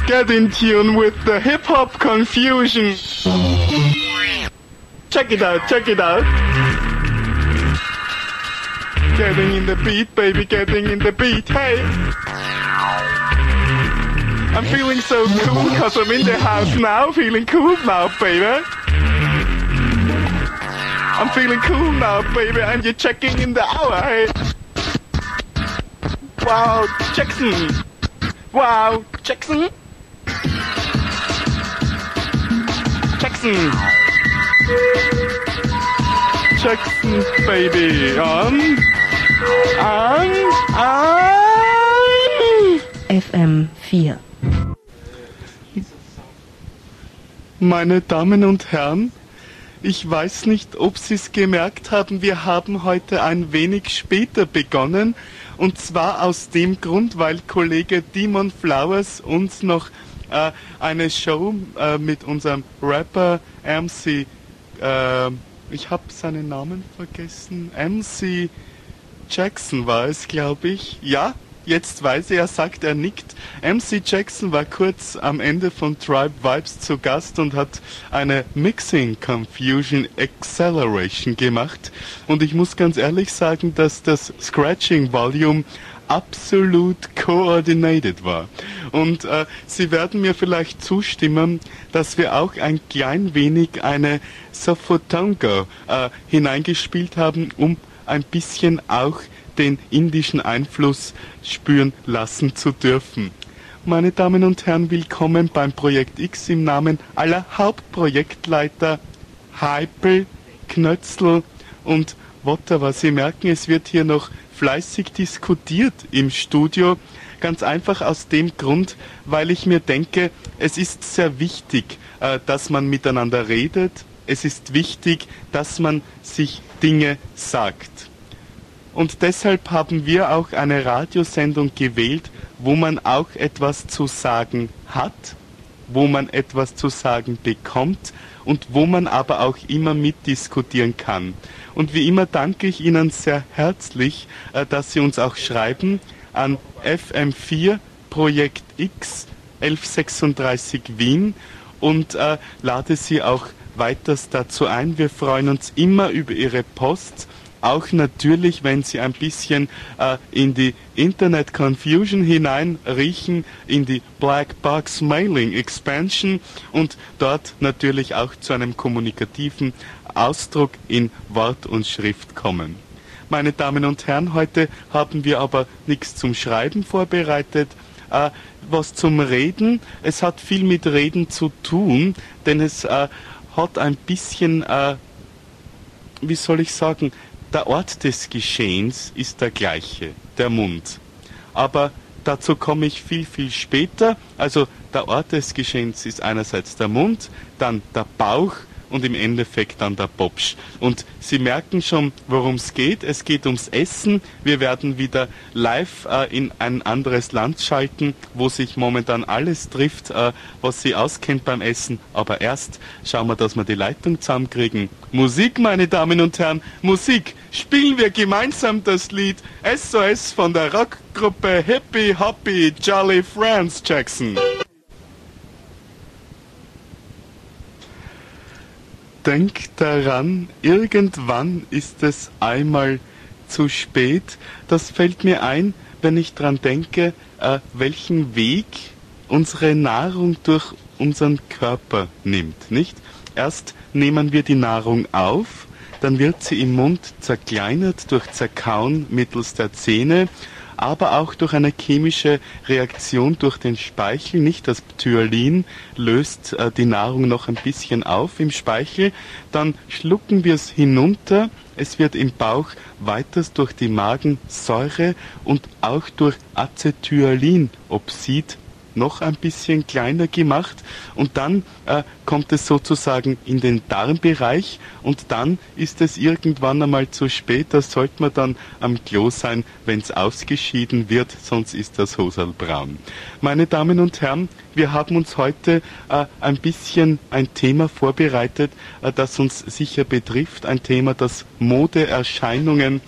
Get in tune with the hip-hop confusion. Check it out, check it out. Getting in the beat, baby, getting in the beat, hey. I'm feeling so cool cause I'm in the house now, feeling cool now, baby. I'm feeling cool now, baby, and you're checking in the hour, hey. Wow, Jackson. Wow, Jackson. Jackson. Jackson, baby, on. FM 4. Meine Damen und Herren, ich weiß nicht, ob Sie es gemerkt haben, wir haben heute ein wenig später begonnen. Und zwar aus dem Grund, weil Kollege Demon Flowers uns noch eine Show mit unserem Rapper MC, ich habe seinen Namen vergessen, MC Jackson war es, glaube ich. Ja, jetzt weiß er sagt, er nickt. MC Jackson war kurz am Ende von Tribe Vibes zu Gast und hat eine Mixing Confusion Acceleration gemacht. Und ich muss ganz ehrlich sagen, dass das Scratching Volume absolut coordinated war. Und Sie werden mir vielleicht zustimmen, dass wir auch ein klein wenig eine Sofotongo hineingespielt haben, um ein bisschen auch den indischen Einfluss spüren lassen zu dürfen. Meine Damen und Herren, willkommen beim Projekt X im Namen aller Hauptprojektleiter Heipel, Knötzl und Wotterer. Sie merken, es wird hier noch fleißig diskutiert im Studio. Ganz einfach aus dem Grund, weil ich mir denke, es ist sehr wichtig, dass man miteinander redet. Es ist wichtig, dass man sich Dinge sagt. Und deshalb haben wir auch eine Radiosendung gewählt, wo man auch etwas zu sagen hat, wo man etwas zu sagen bekommt und wo man aber auch immer mitdiskutieren kann. Und wie immer danke ich Ihnen sehr herzlich, dass Sie uns auch schreiben an FM4 Projekt X 1136 Wien und lade Sie auch weiters dazu ein. Wir freuen uns immer über Ihre Post. Auch natürlich, wenn Sie ein bisschen in die Internet Confusion hineinriechen, in die Black Box Mailing Expansion und dort natürlich auch zu einem kommunikativen Ausdruck in Wort und Schrift kommen. Meine Damen und Herren, heute haben wir aber nichts zum Schreiben vorbereitet, was zum Reden. Es hat viel mit Reden zu tun, denn es hat ein bisschen, wie soll ich sagen, der Ort des Geschehens ist der gleiche, der Mund. Aber dazu komme ich viel, viel später. Also der Ort des Geschehens ist einerseits der Mund, dann der Bauch und im Endeffekt dann der Popsch. Und Sie merken schon, worum es geht. Es geht ums Essen. Wir werden wieder live in ein anderes Land schalten, wo sich momentan alles trifft, was Sie auskennt beim Essen. Aber erst schauen wir, dass wir die Leitung zusammenkriegen. Musik, meine Damen und Herren, Musik. Spielen wir gemeinsam das Lied SOS von der Rockgruppe Happy Hoppy Jolly Friends Jackson. Denk daran, irgendwann ist es einmal zu spät. Das fällt mir ein, wenn ich dran denke, welchen Weg unsere Nahrung durch unseren Körper nimmt, nicht? Erst nehmen wir die Nahrung auf, dann wird sie im Mund zerkleinert durch Zerkauen mittels der Zähne, aber auch durch eine chemische Reaktion durch den Speichel. Nicht das Ptyalin löst die Nahrung noch ein bisschen auf im Speichel. Dann schlucken wir es hinunter. Es wird im Bauch weiters durch die Magensäure und auch durch Acetylcholinoxid noch ein bisschen kleiner gemacht und dann kommt es sozusagen in den Darmbereich und dann ist es irgendwann einmal zu spät, da sollte man dann am Klo sein, wenn es ausgeschieden wird, sonst ist das Hosal braun. Meine Damen und Herren, wir haben uns heute ein bisschen ein Thema vorbereitet, das uns sicher betrifft, ein Thema, das Modeerscheinungen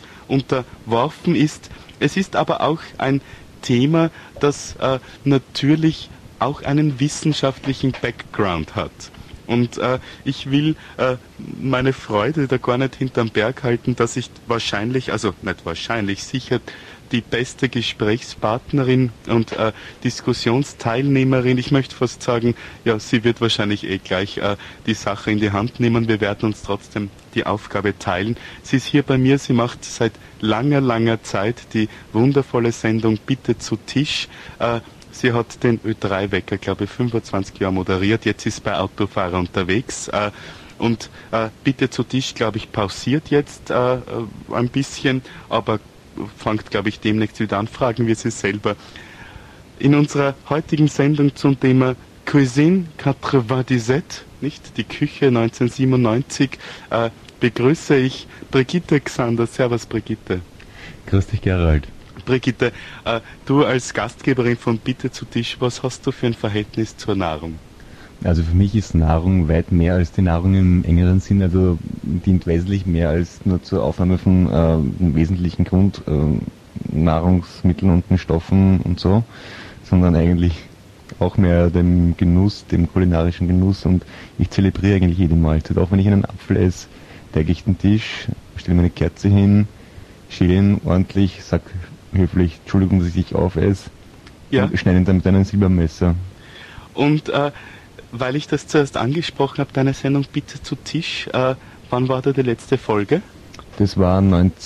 unterworfen ist. Es ist aber auch ein Thema, das natürlich auch einen wissenschaftlichen Background hat. Und ich will meine Freude da gar nicht hinterm Berg halten, dass ich wahrscheinlich, also nicht wahrscheinlich, sicher die beste Gesprächspartnerin und Diskussionsteilnehmerin, ich möchte fast sagen, ja, sie wird wahrscheinlich gleich die Sache in die Hand nehmen. Wir werden uns trotzdem die Aufgabe teilen. Sie ist hier bei mir, sie macht seit langer Zeit die wundervolle Sendung Bitte zu Tisch. Sie hat den Ö3-Wecker, glaube ich, 25 Jahre moderiert. Jetzt ist bei Autofahrer unterwegs. Und Bitte zu Tisch, glaube ich, pausiert jetzt ein bisschen, aber fängt, glaube ich, demnächst wieder an. Fragen wir sie selber. In unserer heutigen Sendung zum Thema Cuisine 97, nicht? Die Küche 1997, begrüße ich Brigitte Xander. Servus, Brigitte. Grüß dich, Gerald. Brigitte, du als Gastgeberin von Bitte zu Tisch, was hast du für ein Verhältnis zur Nahrung? Also für mich ist Nahrung weit mehr als die Nahrung im engeren Sinn, also dient wesentlich mehr als nur zur Aufnahme von wesentlichen Grundnahrungsmitteln und den Stoffen und so, sondern eigentlich auch mehr dem Genuss, dem kulinarischen Genuss, und ich zelebriere eigentlich jede Mahlzeit. Auch wenn ich einen Apfel esse, decke ich den Tisch, stelle mir eine Kerze hin, schäle ihn ordentlich, sag höflich, Entschuldigung, dass ich dich aufesse, ja, und schneide ihn dann mit einem Silbermesser. Und weil ich das zuerst angesprochen habe, deine Sendung Bitte zu Tisch, wann war da die letzte Folge? Das war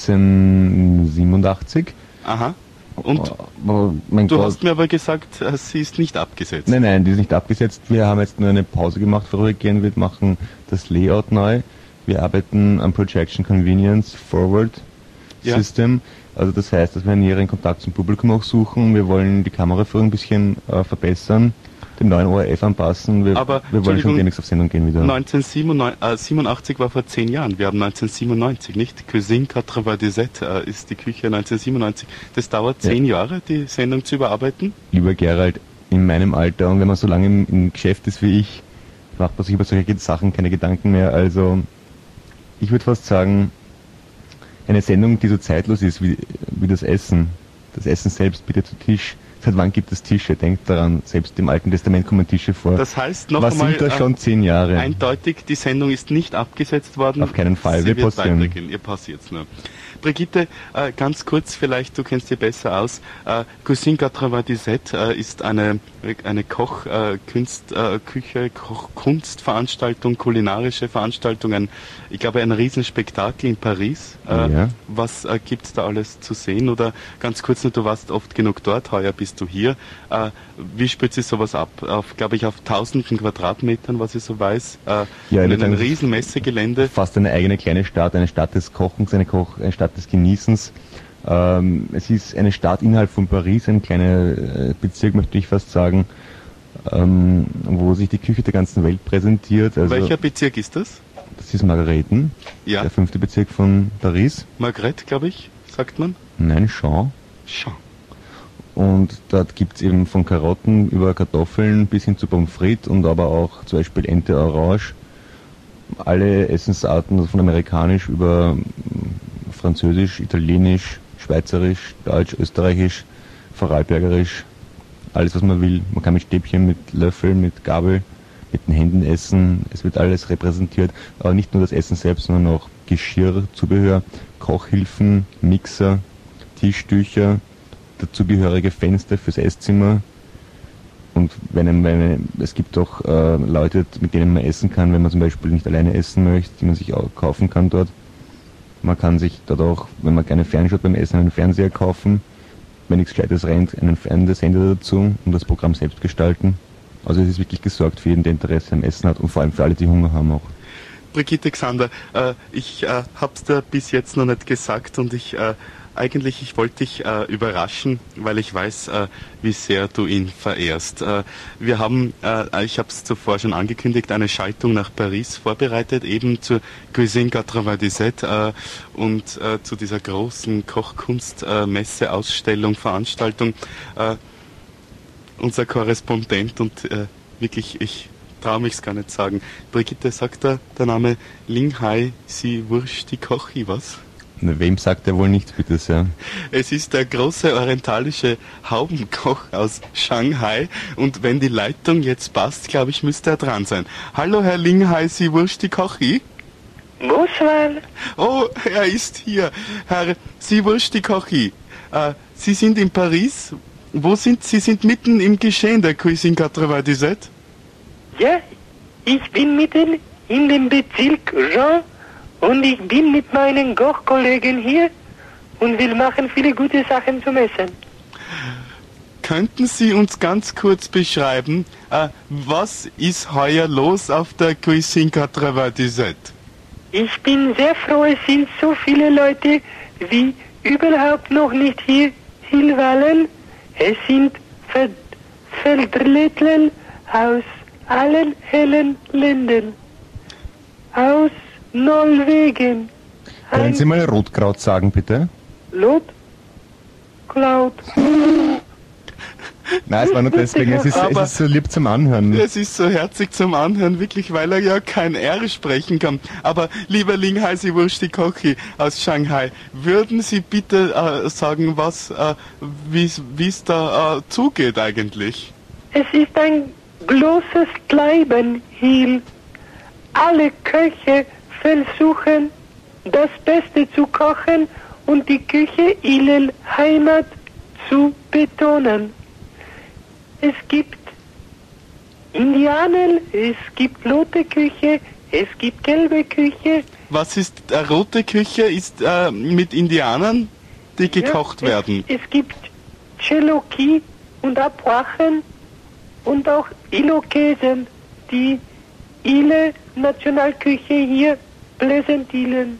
1987. Aha. Und mein du Gott, hast mir aber gesagt, sie ist nicht abgesetzt. Nein, die ist nicht abgesetzt. Wir haben jetzt nur eine Pause gemacht, vorübergehend. Wir machen das Layout neu. Wir arbeiten am Projection Convenience Forward System. Also das heißt, dass wir einen näheren Kontakt zum Publikum auch suchen. Wir wollen die Kameraführung ein bisschen verbessern, den neuen ORF anpassen. Wir wollen schon demnächst auf Sendung gehen wieder. 1987 war vor 10 Jahren. Wir haben 1997, nicht? Cuisine 97 ist die Küche 1997. Das dauert 10 Jahre, die Sendung zu überarbeiten? Lieber Gerald, in meinem Alter, und wenn man so lange im Geschäft ist wie ich, macht man sich über solche Sachen keine Gedanken mehr. Also ich würde fast sagen, eine Sendung, die so zeitlos ist wie das Essen. Das Essen selbst, Bitte zu Tisch. Seit wann gibt es Tische? Denkt daran, selbst im Alten Testament kommen Tische vor. Das heißt noch einmal, was sind da schon 10 Jahre? Eindeutig, die Sendung ist nicht abgesetzt worden. Auf keinen Fall, wir pausieren. Ihr passiert nur. Brigitte, ganz kurz vielleicht, du kennst dich besser aus. Cuisine 97 ist eine Kunstveranstaltung, kulinarische Veranstaltung, ich glaube ein Riesenspektakel in Paris. Was gibt's da alles zu sehen? Oder ganz kurz nur, du warst oft genug dort, heuer bist du hier. Wie spielt sich sowas ab? Glaube ich, auf tausenden Quadratmetern, was ich so weiß. In einem riesen Messegelände. Fast eine eigene kleine Stadt, eine Stadt des Kochens, eine Stadt des Genießens. Es ist eine Stadt innerhalb von Paris, ein kleiner Bezirk, möchte ich fast sagen, wo sich die Küche der ganzen Welt präsentiert. Also welcher Bezirk ist das? Das ist Margareten, der 5. Bezirk von Paris. Margrethe, glaube ich, sagt man? Nein, Champs. Und dort gibt es eben von Karotten über Kartoffeln bis hin zu Pommes frites und aber auch zum Beispiel Ente Orange. Alle Essensarten, also von amerikanisch über französisch, italienisch, schweizerisch, deutsch, österreichisch, vorarlbergerisch, alles was man will. Man kann mit Stäbchen, mit Löffel, mit Gabel, mit den Händen essen. Es wird alles repräsentiert, aber nicht nur das Essen selbst, sondern auch Geschirr, Zubehör, Kochhilfen, Mixer, Tischtücher, dazugehörige Fenster fürs Esszimmer. Und es gibt auch Leute, mit denen man essen kann, wenn man zum Beispiel nicht alleine essen möchte, die man sich auch kaufen kann dort. Man kann sich dort auch, wenn man gerne fernschaut beim Essen, einen Fernseher kaufen. Wenn nichts Gescheites rennt, einen Fernsehsender dazu und das Programm selbst gestalten. Also es ist wirklich gesorgt für jeden, der Interesse am Essen hat und vor allem für alle, die Hunger haben auch. Brigitte Xander, ich hab's dir bis jetzt noch nicht gesagt und ich wollte dich überraschen, weil ich weiß, wie sehr du ihn verehrst. Wir haben, ich habe es zuvor schon angekündigt, eine Schaltung nach Paris vorbereitet, eben zur Cuisine 97 und zu dieser großen Kochkunstmesse, Ausstellung, Veranstaltung. Unser Korrespondent und wirklich, ich traue mich es gar nicht sagen. Brigitte, sagt der Name Ling Hai Si Wursti Kochi was? Wem sagt er wohl nichts, bitte sehr? Es ist der große orientalische Haubenkoch aus Shanghai und wenn die Leitung jetzt passt, glaube ich, müsste er dran sein. Hallo Herr Linghai, Sie Wursti Kochi? Buswal, Oh, er ist hier. Herr Sie Wursti Kochi, Sie sind in Paris. Wo sind Sie? Sie sind mitten im Geschehen der Cuisine 97. ja, ich bin mitten in dem Bezirk Jean und ich bin mit meinen Kochkollegen hier und wir machen viele gute Sachen zum Essen. Könnten Sie uns ganz kurz beschreiben, was ist heuer los auf der Cuisine 97? Ich bin sehr froh, es sind so viele Leute wie überhaupt noch nicht hier hinwollen. Es sind Vertreter aus allen hellen Ländern. Aus Norwegen. Können Sie mal Rotkraut sagen, bitte? Lot? Cloud. Nein, es war nur deswegen, es ist so lieb zum Anhören. Es ist so herzig zum Anhören, wirklich, weil er ja kein R sprechen kann. Aber lieber Linghai Sie Wursti Kochi aus Shanghai, würden Sie bitte sagen, wie es da zugeht eigentlich? Es ist ein großes Treiben hier. Alle Köche versuchen, das Beste zu kochen und die Küche ihrer Heimat zu betonen. Es gibt Indianer, es gibt rote Küche, es gibt gelbe Küche. Was ist rote Küche? Ist mit Indianern, die gekocht werden? Es gibt Cherokee und Apachen und auch Irokesen, die ihre Nationalküche hier präsentieren.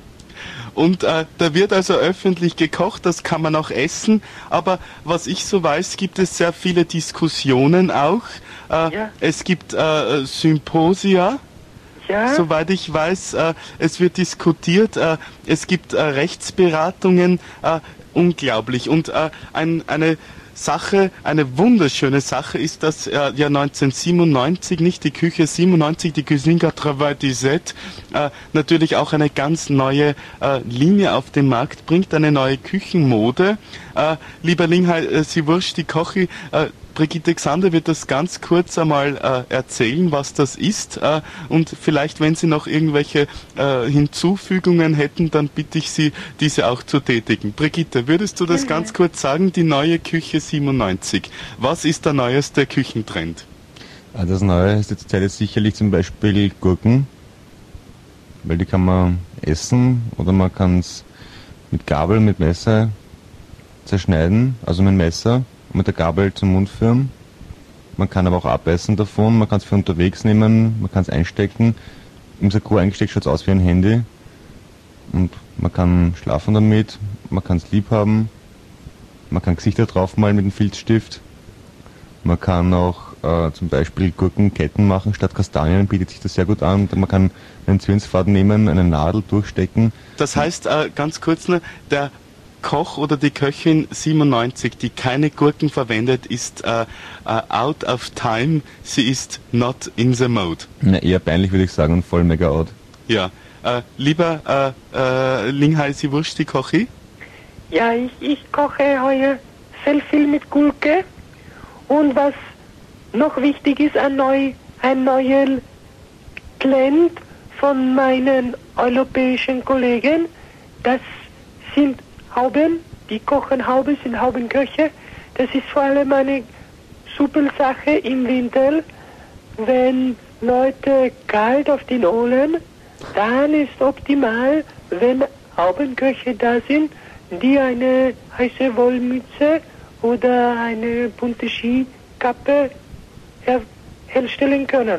Und da wird also öffentlich gekocht, das kann man auch essen. Aber was ich so weiß, gibt es sehr viele Diskussionen auch. Ja. Es gibt Symposia. Ja, Soweit ich weiß, es wird diskutiert, es gibt Rechtsberatungen, unglaublich. Und eine Sache, eine wunderschöne Sache ist, dass ja 1997, nicht die Küche 97, die Cuisine 97, natürlich auch eine ganz neue Linie auf den Markt bringt, eine neue Küchenmode. Lieber Linghai, Sie Wursti Kochi, Brigitte Xander wird das ganz kurz einmal erzählen, was das ist. Und vielleicht, wenn Sie noch irgendwelche Hinzufügungen hätten, dann bitte ich Sie, diese auch zu tätigen. Brigitte, würdest du das ganz kurz sagen, die neue Küche 97? Was ist der neueste Küchentrend? Das Neue ist jetzt sicherlich zum Beispiel Gurken, weil die kann man essen oder man kann es mit Gabel, mit Messer zerschneiden, also mit dem Messer. Mit der Gabel zum Mund führen. Man kann aber auch abessen davon, man kann es für unterwegs nehmen, man kann es einstecken. Im Sakko eingesteckt schaut es aus wie ein Handy. Und man kann schlafen damit, man kann es lieb haben, man kann Gesichter draufmalen mit einem Filzstift. Man kann auch zum Beispiel Gurkenketten machen statt Kastanien, bietet sich das sehr gut an. Man kann einen Zwirnsfaden nehmen, eine Nadel durchstecken. Das heißt, ganz kurz nur, der Koch oder die Köchin 97, die keine Gurken verwendet, ist out of time. Sie ist not in the mode. Na, eher peinlich würde ich sagen und voll mega out. Ja. Lieber Linghai Sie Wursti Kochi? ja, ich koche heuer sehr viel mit Gurke und was noch wichtig ist, ein neuer Trend von meinen europäischen Kollegen, das sind Hauben, die kochen Hauben, sind Haubenköche. Das ist vor allem eine super Sache im Winter, wenn Leute kalt auf den Ohren, dann ist optimal, wenn Haubenköche da sind, die eine heiße Wollmütze oder eine bunte Skikappe herstellen können.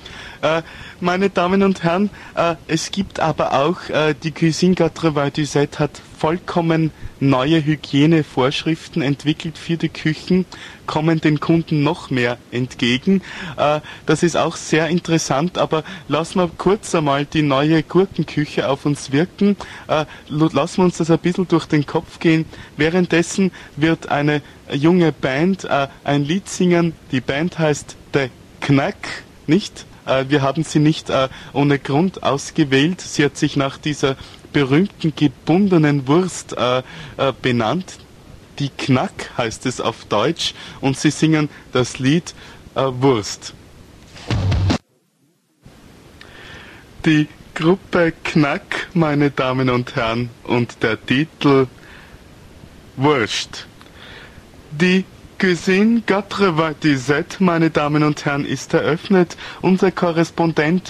Meine Damen und Herren, es gibt aber auch, die Cuisine 97 hat vollkommen neue Hygienevorschriften entwickelt für die Küchen, kommen den Kunden noch mehr entgegen. Das ist auch sehr interessant, aber lassen wir kurz einmal die neue Gurkenküche auf uns wirken. Lassen wir uns das ein bisschen durch den Kopf gehen. Währenddessen wird eine junge Band ein Lied singen. Die Band heißt The Knack, nicht? Wir haben sie nicht ohne Grund ausgewählt. Sie hat sich nach dieser berühmten gebundenen Wurst benannt. Die Knack heißt es auf Deutsch und sie singen das Lied Wurst. Die Gruppe Knack, meine Damen und Herren, und der Titel Wurst. Die Cuisine 97, meine Damen und Herren, ist eröffnet. Unser Korrespondent,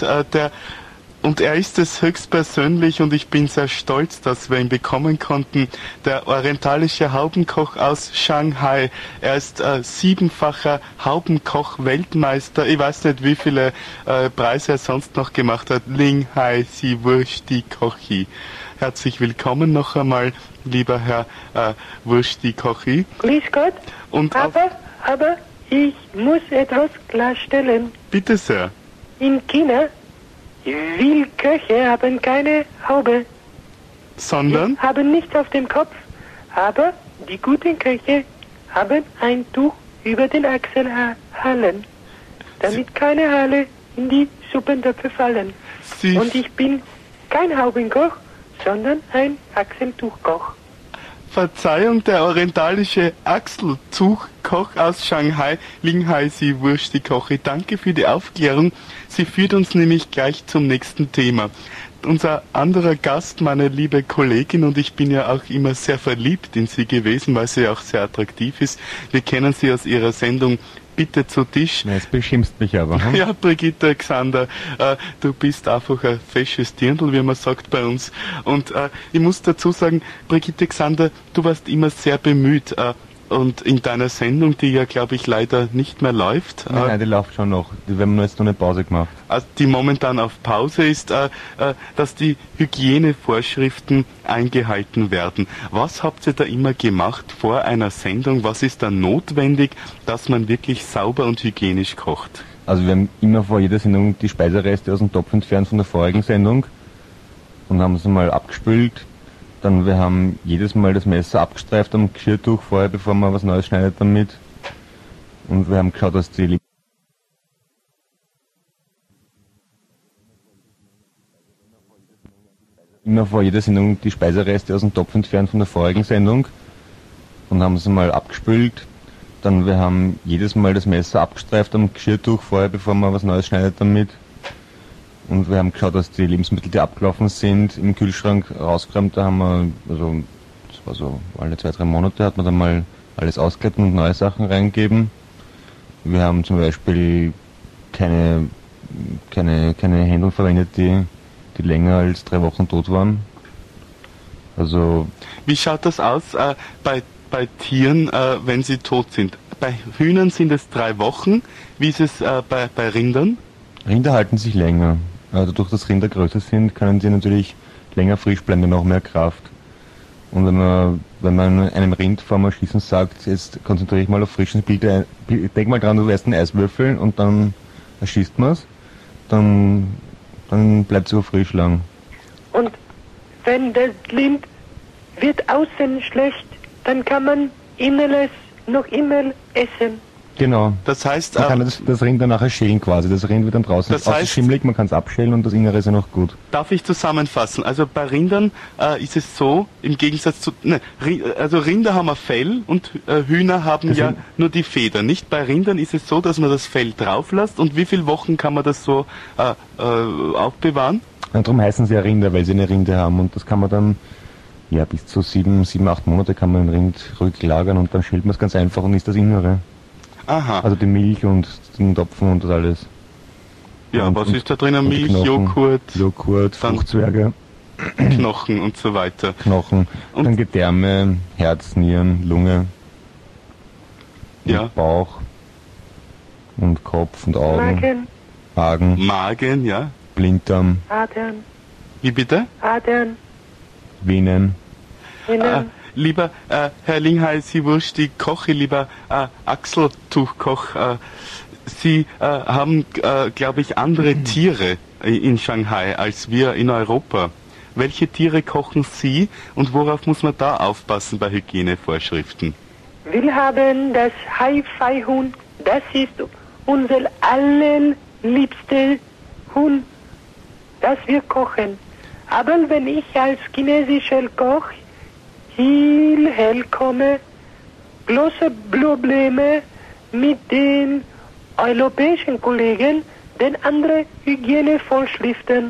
und er ist es höchstpersönlich und ich bin sehr stolz, dass wir ihn bekommen konnten, der orientalische Haubenkoch aus Shanghai. Er ist 7-facher Haubenkoch-Weltmeister. Ich weiß nicht, wie viele Preise er sonst noch gemacht hat. Ling Hai Si Wursti Kochi. Herzlich willkommen noch einmal, lieber Herr Wursti Kochi. Grüß Gott. Und aber ich muss etwas klarstellen. bitte sehr. In China, viele Köche haben keine Haube. Sondern? Haben nichts auf dem Kopf, aber die guten Köche haben ein Tuch über den Achselhahn, damit keine Haare in die Suppentöpfe fallen. Und ich bin kein Haubenkoch, sondern ein Achseltuchkoch. Verzeihung, der orientalische Achseltuchkoch aus Shanghai, Ling Hai Si Wursti Kochi. Danke für die Aufklärung. Sie führt uns nämlich gleich zum nächsten Thema. Unser anderer Gast, meine liebe Kollegin, und ich bin ja auch immer sehr verliebt in sie gewesen, weil sie auch sehr attraktiv ist. Wir kennen sie aus ihrer Sendung Bitte zu Tisch. Ja, es beschimpft mich aber. Hm? Ja, Brigitte Xander, du bist einfach ein fesches Dirndl, wie man sagt bei uns. Und ich muss dazu sagen, Brigitte Xander, du warst immer sehr bemüht. Und in deiner Sendung, die ja, glaube ich, leider nicht mehr läuft. Nein, die läuft schon noch. Wir haben jetzt noch eine Pause gemacht. Die momentan auf Pause ist, dass die Hygienevorschriften eingehalten werden. Was habt ihr da immer gemacht vor einer Sendung? Was ist da notwendig, dass man wirklich sauber und hygienisch kocht? Also wir haben immer vor jeder Sendung die Speisereste aus dem Topf entfernt von der vorigen Sendung und haben sie mal abgespült. Dann wir haben jedes Mal das Messer abgestreift am Geschirrtuch vorher, bevor man was Neues schneidet damit. Und wir haben geschaut, dass die immer vor jeder Sendung die Speisereste aus dem Topf entfernt von der vorigen Sendung und haben sie mal abgespült. Dann wir haben jedes Mal das Messer abgestreift am Geschirrtuch vorher, bevor man was Neues schneidet damit. Und wir haben geschaut, dass die Lebensmittel, die abgelaufen sind, im Kühlschrank rausgeräumt. Da haben wir, also das war so alle 2-3 Monate, hat man dann mal alles ausgeklebt und neue Sachen reingegeben. Wir haben zum Beispiel keine Händel verwendet, die länger als 3 Wochen tot waren. Also. Wie schaut das aus bei Tieren, wenn sie tot sind? Bei Hühnern sind es 3 Wochen. Wie ist es bei Rindern? Rinder halten sich länger. Also dadurch, dass Rinder größer sind, können sie natürlich länger frisch bleiben, dann auch mehr Kraft. Und wenn man einem Rind vor dem Erschießen sagt, jetzt konzentriere ich mal auf frischen Bild, denk mal dran, du wärst ein Eiswürfel und dann erschießt man es, dann bleibt es so frisch lang. Und wenn das Rind wird außen schlecht, dann kann man inneres noch immer essen. Genau. Das heißt, man kann das Rind dann nachher schälen quasi. Das Rind wird dann draußen schimmelig, man kann es abschälen und das Innere ist ja noch gut. Darf ich zusammenfassen? Also bei Rindern ist es so, im Gegensatz zu... also Rinder haben ein Fell und Hühner haben ja nur die Federn. Nicht bei Rindern ist es so, dass man das Fell drauf lässt. Und wie viele Wochen kann man das so aufbewahren? Und darum heißen sie ja Rinder, weil sie eine Rinde haben. Und das kann man dann, ja, bis zu 7, 8 Monate kann man ein Rind ruhig lagern und dann schält man es ganz einfach und isst das Innere. Aha. Also die Milch und den Topfen und das alles. Ja, was ist da drinnen? Milch, Knochen, Joghurt, Fruchtzwerge. Knochen und so weiter. Knochen, und dann Gedärme, Herz, Nieren, Lunge, und Bauch und Kopf und Augen. Magen, ja. Blinddarm. Adern. Wie bitte? Adern. Venen. Lieber Herr Ling Hai Si Wursti Kochi, lieber Achseltuchkoch, Sie haben, glaube ich, andere Tiere in Shanghai als wir in Europa. Welche Tiere kochen Sie und worauf muss man da aufpassen bei Hygienevorschriften? Wir haben das Hai-Fei-Huhn, das ist unser allerliebster Huhn, das wir kochen. Aber wenn ich als chinesischer Koch hierher komme, große Probleme mit den europäischen Kollegen, denn andere Hygienevorschriften.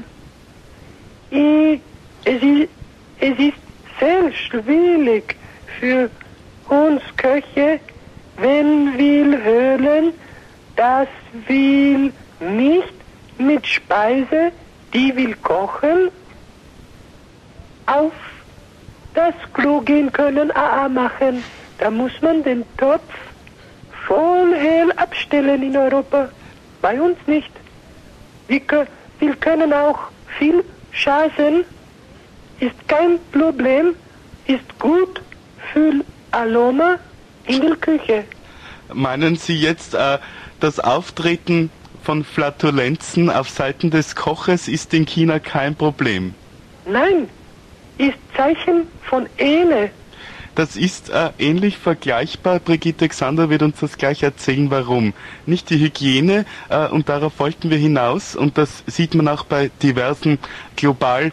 Es ist sehr schwierig für uns Köche, wenn wir hören, dass wir nicht mit Speise, die wir kochen, auf das Klo gehen können, AA machen. Da muss man den Topf vorher abstellen in Europa. Bei uns nicht. Wir können auch viel schaßen. Ist kein Problem. Ist gut für Aroma in der Küche. Meinen Sie jetzt, das Auftreten von Flatulenzen auf Seiten des Koches ist in China kein Problem? Nein, ist Zeichen von Ehe. Das ist ähnlich vergleichbar. Brigitte Xander wird uns das gleich erzählen, warum. Nicht die Hygiene, und darauf wollten wir hinaus, und das sieht man auch bei diversen global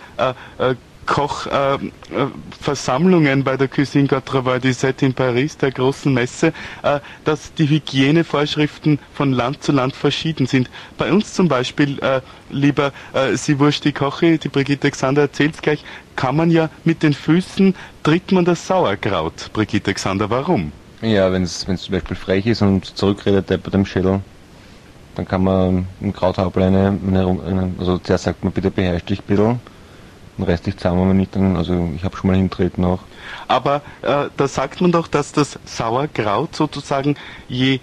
Kochversammlungen bei der Cuisine 97 in Paris, der großen Messe, dass die Hygienevorschriften von Land zu Land verschieden sind. Bei uns zum Beispiel, lieber Siwursti Kochi, die Brigitte Xander erzählt gleich, kann man ja mit den Füßen, tritt man das Sauerkraut. Brigitte Xander, warum? Ja, wenn es zum Beispiel frech ist und zurückredet bei dem Schädel, dann kann man im Krauthaupel also zuerst sagt man bitte beherrscht dich ein bisschen. Den Rest ich zahlen wir nicht, also ich habe schon mal hintreten auch. Aber da sagt man doch, dass das Sauerkraut sozusagen je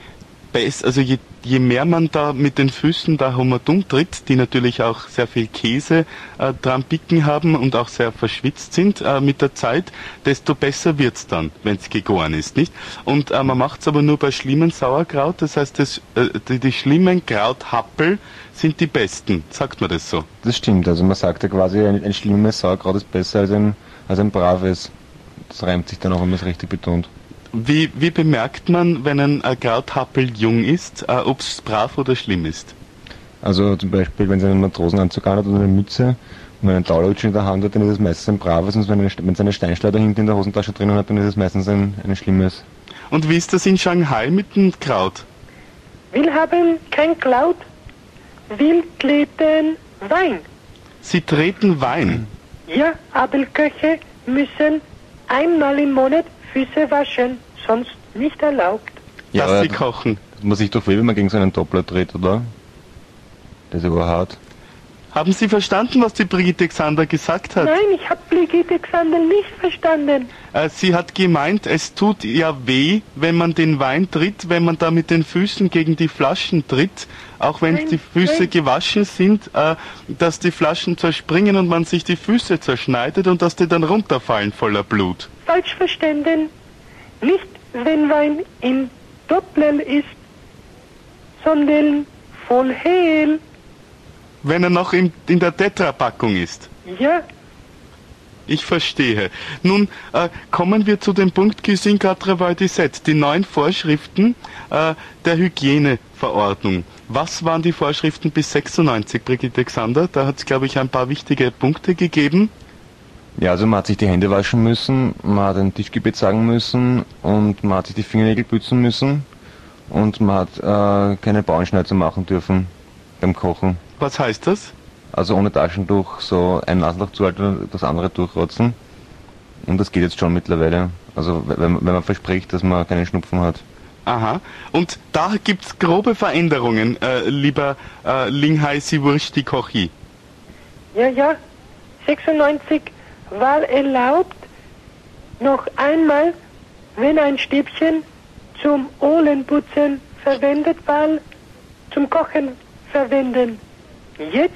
mehr man da mit den Füßen da dumm tritt, die natürlich auch sehr viel Käse dran picken haben und auch sehr verschwitzt sind mit der Zeit, desto besser wird's dann, wenn es gegoren ist, nicht? Und man macht's aber nur bei schlimmen Sauerkraut, das heißt, die schlimmen Krauthappel sind die besten, sagt man das so? Das stimmt, also man sagt ja quasi, ein schlimmes Sauerkraut ist besser als ein braves. Das reimt sich dann auch, wenn man es richtig betont. Wie bemerkt man, wenn ein Krauthappel jung ist, ob es brav oder schlimm ist? Also zum Beispiel, wenn es einen Matrosenanzug hat oder eine Mütze und einen Taulutsch in der Hand hat, dann ist es meistens ein braves, und wenn es eine Steinschleuder hinten in der Hosentasche drinnen hat, dann ist es meistens ein schlimmes. Und wie ist das in Shanghai mit dem Kraut? Wir haben kein Kraut, wir treten Wein. Sie treten Wein? Ja, aber Köche müssen einmal im Monat Füße waschen, sonst nicht erlaubt. Ja, dass sie kochen. Das muss sich doch weh, wenn man gegen so einen Doppler dreht, oder? Das ist aber hart. Haben Sie verstanden, was die Brigitte Xander gesagt hat? Nein, ich habe Brigitte Xander nicht verstanden. Sie hat gemeint, es tut ja weh, wenn man den Wein tritt, wenn man da mit den Füßen gegen die Flaschen tritt, auch wenn die Füße gewaschen sind, dass die Flaschen zerspringen und man sich die Füße zerschneidet und dass die dann runterfallen voller Blut. Falsch verstanden. Nicht, wenn Wein in Doppler ist, sondern voll hell. Wenn er noch in der Tetra-Packung ist. Ja, Ich verstehe. Nun kommen wir zu dem Punkt Cuisine 97, die neuen Vorschriften der Hygieneverordnung. Was waren die Vorschriften bis 96, Brigitte Xander? Da hat es, glaube ich, ein paar wichtige Punkte gegeben. Ja, also man hat sich die Hände waschen müssen, man hat ein Tischgebet sagen müssen und man hat sich die Fingernägel putzen müssen und man hat keine Bauernschneizer machen dürfen beim Kochen. Was heißt das? Also ohne Taschentuch so ein Nasenloch zuhalten und das andere durchrotzen. Und das geht jetzt schon mittlerweile. Also wenn man verspricht, dass man keinen Schnupfen hat. Aha. Und da gibt's grobe Veränderungen, lieber Linghai Siwursti Kochi. ja. 96 war erlaubt, noch einmal, wenn ein Stäbchen zum Ohrenputzen verwendet war, zum Kochen verwenden. Jetzt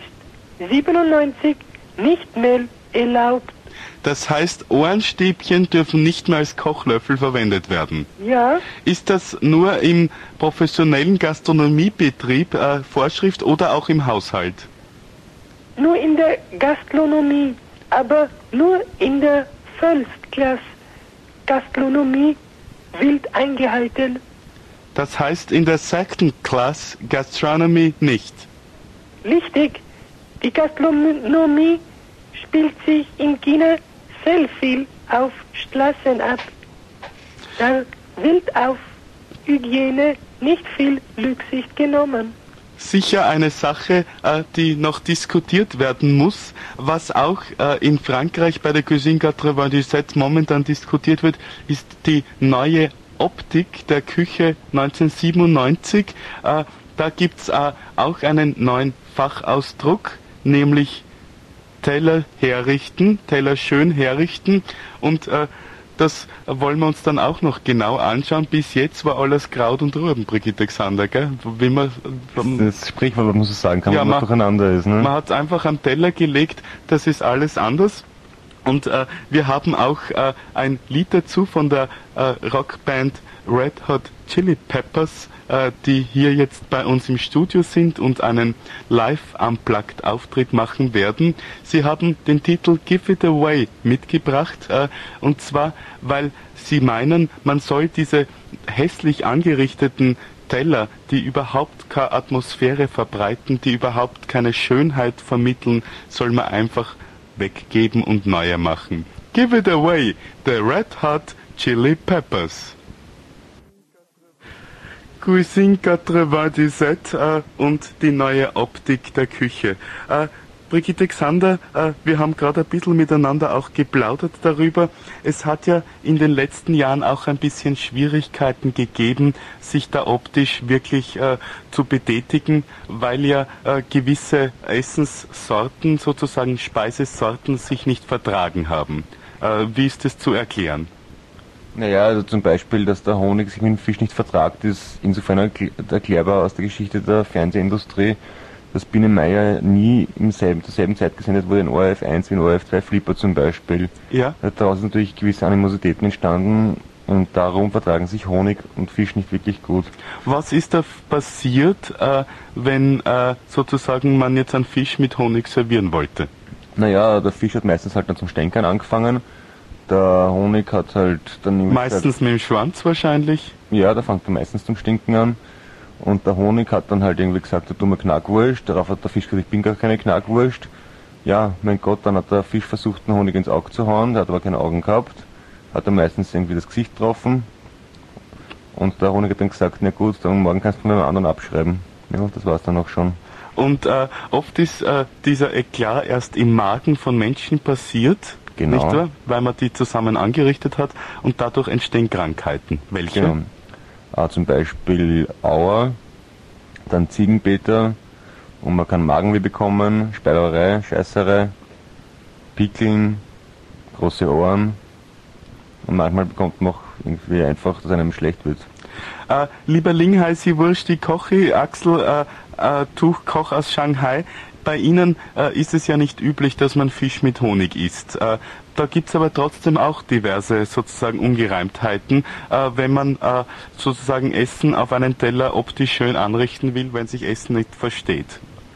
97 nicht mehr erlaubt. Das heißt, Ohrenstäbchen dürfen nicht mehr als Kochlöffel verwendet werden. Ja, Ist das nur im professionellen Gastronomiebetrieb Vorschrift oder auch im Haushalt? nur in der Gastronomie, aber nur in der First Class Gastronomie wird eingehalten. Das heißt in der Second Class Gastronomy nicht. Richtig, die Gastronomie spielt sich in China sehr viel auf Straßen ab. Da wird auf Hygiene nicht viel Rücksicht genommen. Sicher eine Sache, die noch diskutiert werden muss, was auch in Frankreich bei der Cuisine 97 momentan diskutiert wird, ist die neue Optik der Küche 1997. Da gibt's auch einen neuen Fachausdruck, nämlich Teller herrichten, Teller schön herrichten, und das wollen wir uns dann auch noch genau anschauen. Bis jetzt war alles Kraut und Rüben, Brigitte Xander, gell? Wie man, Das Sprichwort, muss ich sagen, kann Ja, man was durcheinander ist. Ne? man hat es einfach am Teller gelegt, das ist alles anders. Und wir haben auch ein Lied dazu von der Rockband Red Hot Chili Peppers, die hier jetzt bei uns im Studio sind und einen Live-Unplugged-Auftritt machen werden. Sie haben den Titel Give It Away mitgebracht, und zwar, weil sie meinen, man soll diese hässlich angerichteten Teller, die überhaupt keine Atmosphäre verbreiten, die überhaupt keine Schönheit vermitteln, soll man einfach weggeben und neue machen. Give It Away, the Red Hot Chili Peppers. Cuisine 97 und die neue Optik der Küche. Brigitte Xander, wir haben gerade ein bisschen miteinander auch geplaudert darüber. Es hat ja in den letzten Jahren auch ein bisschen Schwierigkeiten gegeben, sich da optisch wirklich zu betätigen, weil ja gewisse Essenssorten, sozusagen Speisesorten, sich nicht vertragen haben. Wie ist das zu erklären? Naja, also zum Beispiel, dass der Honig sich mit dem Fisch nicht vertragt, ist insofern erklärbar aus der Geschichte der Fernsehindustrie, dass Biene Meier nie zur selben Zeit gesendet wurde in ORF 1 wie in ORF 2 Flipper zum Beispiel. Ja. Daraus sind natürlich gewisse Animositäten entstanden und darum vertragen sich Honig und Fisch nicht wirklich gut. Was ist da passiert, wenn sozusagen man jetzt einen Fisch mit Honig servieren wollte? Naja, der Fisch hat meistens halt dann zum Stänkern angefangen. Der Honig hat halt dann... Meistens mit dem Schwanz wahrscheinlich. Ja, da fängt er meistens zum Stinken an. Und der Honig hat dann halt irgendwie gesagt, du dumme Knackwurst. Darauf hat der Fisch gesagt, ich bin gar keine Knackwurst. Ja, mein Gott, dann hat der Fisch versucht, den Honig ins Auge zu hauen. Der hat aber keine Augen gehabt. Hat er meistens irgendwie das Gesicht getroffen. Und der Honig hat dann gesagt, na gut, dann morgen kannst du mir einen anderen abschreiben. Ja, das war's dann auch schon. Und oft ist dieser Eklat erst im Magen von Menschen passiert. Genau. Nicht wahr? Weil man die zusammen angerichtet hat und dadurch entstehen Krankheiten. Welche? Genau. Zum Beispiel Auer, dann Ziegenpeter, und man kann Magenweh bekommen, Speilerei, Scheißerei, Pickeln, große Ohren, und manchmal bekommt man auch irgendwie einfach, dass einem schlecht wird. Lieber Lingheisi Wursti Kochi, Axel Tuchkoch aus Shanghai, bei Ihnen ist es ja nicht üblich, dass man Fisch mit Honig isst. Da gibt es aber trotzdem auch diverse sozusagen Ungereimtheiten, wenn man sozusagen Essen auf einen Teller optisch schön anrichten will, wenn sich Essen nicht versteht.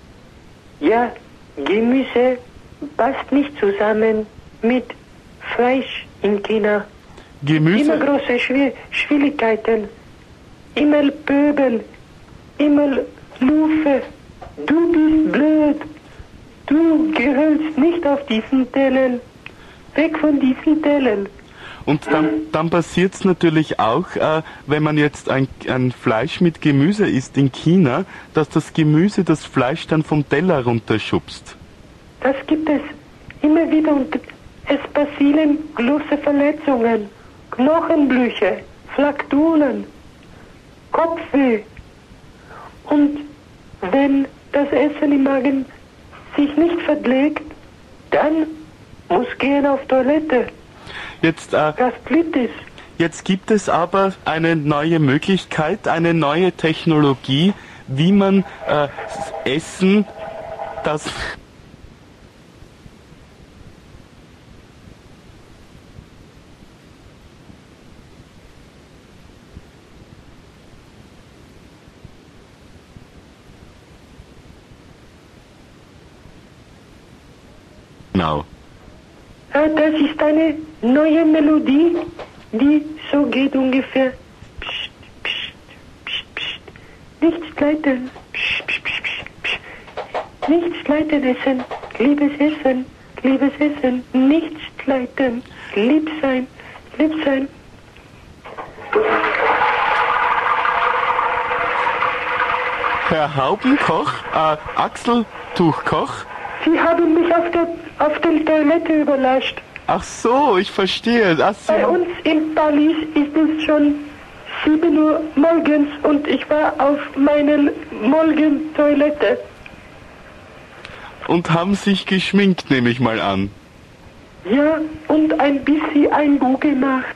Ja, Gemüse passt nicht zusammen mit Fleisch in China. Gemüse? Immer große Schwierigkeiten, immer Pöbel, immer Lufe. Du bist blöd. Du gehörst nicht auf diesen Tellern. Weg von diesen Tellern. Und dann passiert es natürlich auch, wenn man jetzt ein Fleisch mit Gemüse isst in China, dass das Gemüse das Fleisch dann vom Teller runterschubst. Das gibt es immer wieder und es passieren große Verletzungen, Knochenbrüche, Frakturen, Kopfweh. Und wenn das Essen im Magen sich nicht verträgt, dann muss gehen auf Toilette. Gastritis. Jetzt gibt es aber eine neue Möglichkeit, eine neue Technologie, wie man Essen, das... Genau. Das ist eine neue Melodie, die so geht ungefähr. Psst, psst, psst, psst. Nichts leiten. Psst, psst, psst, psst. Nichts leiten essen. Liebes Essen. liebes Essen, nicht streiten, lieb sein, lieb sein. Herr Haubenkoch, Axel Tuchkoch. Sie haben mich auf der Toilette überrascht. Ach so, ich verstehe. Ach so. Bei uns in Paris ist es schon 7 Uhr morgens und ich war auf meiner Morgentoilette. Und haben sich geschminkt, nehme ich mal an. Ja, und ein bisschen Einbuch gemacht.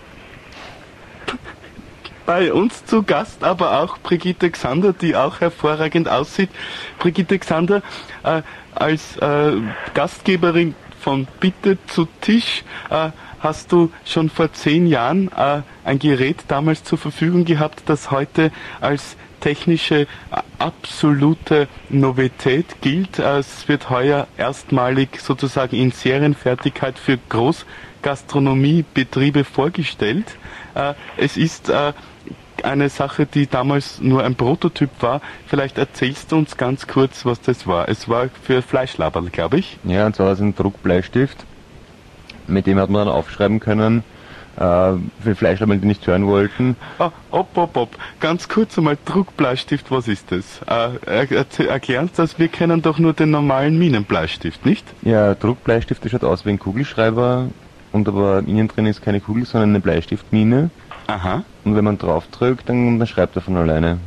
Bei uns zu Gast aber auch Brigitte Xander, die auch hervorragend aussieht. Brigitte Xander, als Gastgeberin von Bitte zu Tisch hast du schon vor 10 Jahren ein Gerät damals zur Verfügung gehabt, das heute als technische absolute Novität gilt. Es wird heuer erstmalig sozusagen in Serienfertigkeit für Großgastronomiebetriebe vorgestellt. Es ist eine Sache, die damals nur ein Prototyp war. Vielleicht erzählst du uns ganz kurz, was das war. Es war für Fleischlaberl, glaube ich. Ja, und zwar ist ein Druckbleistift. Mit dem hat man dann aufschreiben können, für Fleischlaberl, die nicht hören wollten. Op. Ganz kurz einmal, Druckbleistift, was ist das? Erklär uns das, wir kennen doch nur den normalen Minenbleistift, nicht? Ja, Druckbleistift, das schaut aus wie ein Kugelschreiber, und aber innen drin ist keine Kugel, sondern eine Bleistiftmine. Aha. Und wenn man drauf drückt, dann schreibt er von alleine.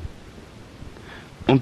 Und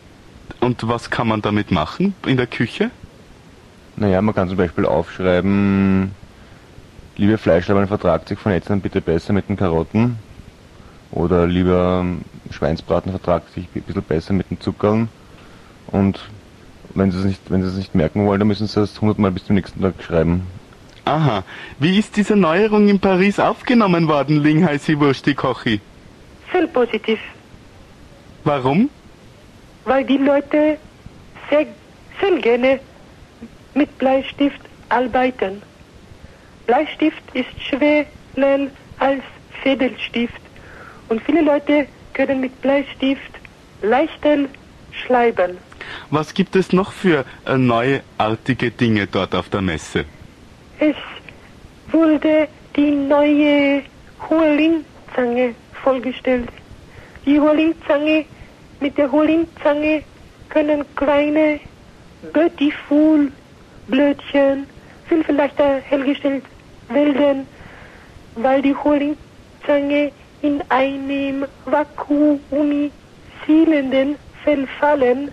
was kann man damit machen in der Küche? Naja, man kann zum Beispiel aufschreiben, liebe Fleischlaberl, vertragt sich von jetzt an bitte besser mit den Karotten. Oder lieber Schweinsbraten, vertragt sich ein bisschen besser mit den Zuckern. Und wenn sie es nicht merken wollen, dann müssen sie es 100 Mal bis zum nächsten Tag schreiben. Aha. Wie ist diese Neuerung in Paris aufgenommen worden, Lingheisi Wursti Kochi? Sehr positiv, Warum? weil die Leute sehr gerne mit Bleistift arbeiten. Bleistift ist schwerer als Federstift und viele Leute können mit Bleistift leichter schreiben. Was gibt es noch für neuartige Dinge dort auf der Messe? Es wurde die neue Huolin-Zange vorgestellt. Die Huolin-Zange, mit der Huolin-Zange können kleine Beautiful Blötchen viel leichter hergestellt werden, weil die Huolin-Zange in einem vakuumisierenden Verfallen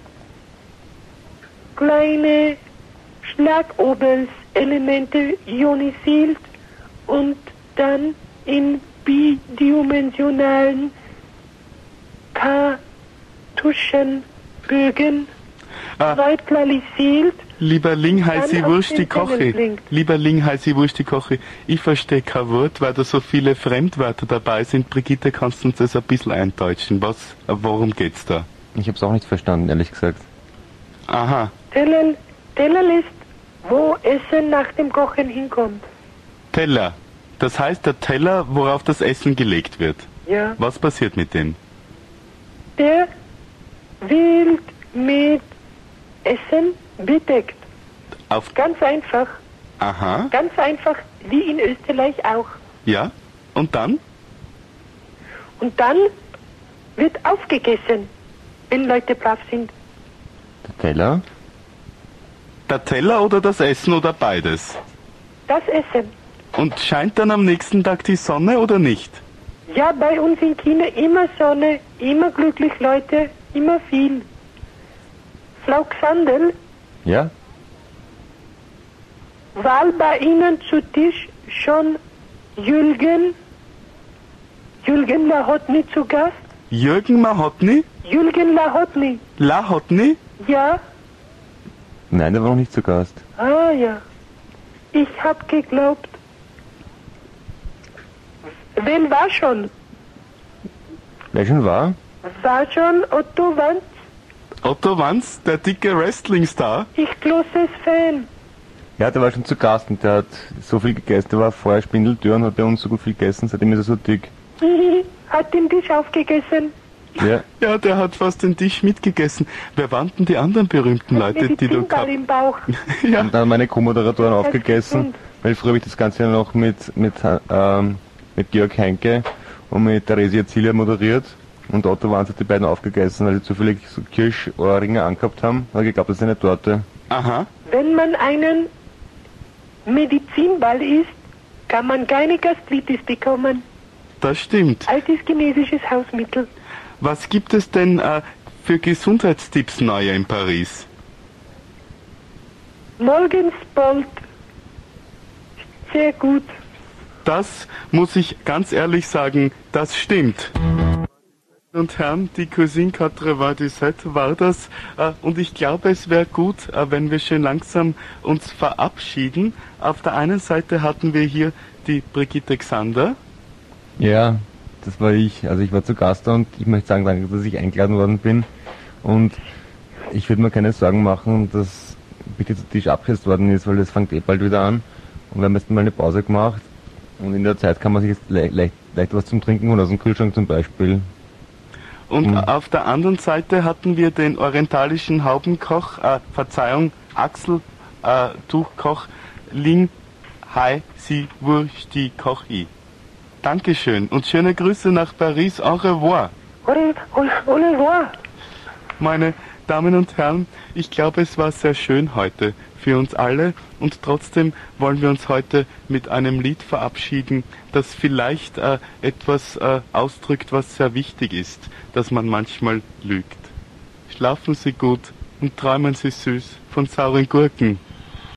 kleine Schlagobelselemente ionisiert und dann in bidimensionalen Kartuschenbögen neutralisiert. Lieber Lingheisi Dann auf Wursti den Teller Kochi, blinkt. lieber Lingheisi Wursti Kochi, ich verstehe kein Wort, weil da so viele Fremdwörter dabei sind. Brigitte, kannst du uns das ein bisschen eindeutschen? Worum geht's da? Ich habe es auch nicht verstanden, ehrlich gesagt. Aha. Teller ist, wo Essen nach dem Kochen hinkommt. Teller. Das heißt der Teller, worauf das Essen gelegt wird. Ja. Was passiert mit dem? Der wird mit Essen bedeckt. Auf. Ganz einfach. Aha. Ganz einfach, wie in Österreich auch. Ja. Und dann? Und dann wird aufgegessen, wenn Leute brav sind. Der Teller? Der Teller oder das Essen oder beides? Das Essen. Und scheint dann am nächsten Tag die Sonne oder nicht? Ja, bei uns in China immer Sonne, immer glücklich Leute, immer viel. Frau Xandl, Ja? war bei Ihnen zu Tisch schon Jürgen Lahotny zu Gast? Jürgen Mahotny? Jürgen Lahotny, Lahotny? ja? Nein, der war noch nicht zu Gast. Ah ja. Ich hab geglaubt. Wen war schon? Wer schon war? War schon Otto Wanz? Otto Wanz, der dicke Wrestling-Star? Ich großes Fan. Ja, der war schon zu Gast und der hat so viel gegessen. Der war vorher Spindeldür und hat bei uns so gut viel gegessen, seitdem ist er so dick. Hat den Tisch aufgegessen. Ja. Ja, der hat fast den Tisch mitgegessen. Wer waren denn die anderen berühmten Leute, die du Medizinball im Bauch. Ja, Und dann haben meine Co-Moderatoren Das ist aufgegessen, gesund. weil früher habe ich das Ganze ja noch mit Georg Heinke und mit Theresia Zieler moderiert. Und Otto waren die beiden aufgegessen, weil sie zufällig so Kirschohrringe angehabt haben. Da habe ich geglaubt, das ist eine Torte. aha. Wenn man einen Medizinball isst, kann man keine Gastritis bekommen. Das stimmt. Altes chinesisches Hausmittel. Was gibt es denn für Gesundheitstipps neue in Paris? Morgens Bolt. Sehr gut. Das muss ich ganz ehrlich sagen, das stimmt. Und Herren, die Cuisine Quatre du Sept war das. Und ich glaube, es wäre gut, wenn wir schön langsam uns verabschieden. Auf der einen Seite hatten wir hier die Brigitte Xander. Ja, das war ich. Also ich war zu Gast da und ich möchte sagen, danke, dass ich eingeladen worden bin. Und ich würde mir keine Sorgen machen, dass bitte zu Tisch abgesetzt worden ist, weil das fängt eh bald wieder an. Und wir haben jetzt mal eine Pause gemacht. Und in der Zeit kann man sich jetzt leicht was zum Trinken holen, aus dem Kühlschrank zum Beispiel. Und auf der anderen Seite hatten wir den orientalischen Haubenkoch, Axel Tuchkoch, Ling Hai Si Wursti Kochi. Dankeschön und schöne Grüße nach Paris. Au revoir. Au revoir. Meine Damen und Herren, ich glaube, es war sehr schön heute für uns alle und trotzdem wollen wir uns heute mit einem Lied verabschieden, das vielleicht etwas ausdrückt, was sehr wichtig ist, dass man manchmal lügt. Schlafen Sie gut und träumen Sie süß von sauren Gurken.